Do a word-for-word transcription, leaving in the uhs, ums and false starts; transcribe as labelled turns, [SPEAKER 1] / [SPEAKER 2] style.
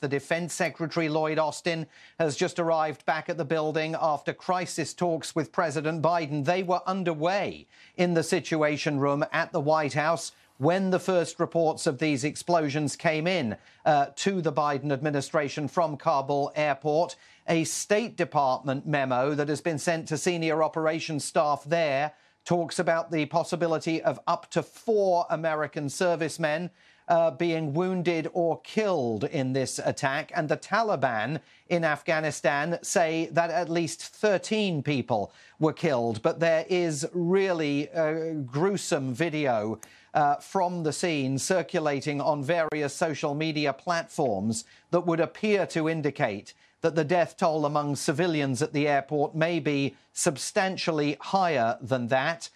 [SPEAKER 1] The Defense Secretary Lloyd Austin has just arrived back at the building after crisis talks with President Biden. They were underway in the Situation Room at the White House when the first reports of these explosions came in uh, to the Biden administration from Kabul airport. A State Department memo that has been sent to senior operations staff there talks about the possibility of up to four American servicemen uh, being wounded or killed in this attack. And the Taliban in Afghanistan say that at least thirteen people were killed. But there is really a gruesome video uh, from the scene circulating on various social media platforms that would appear to indicate that the death toll among civilians at the airport may be substantially higher than that.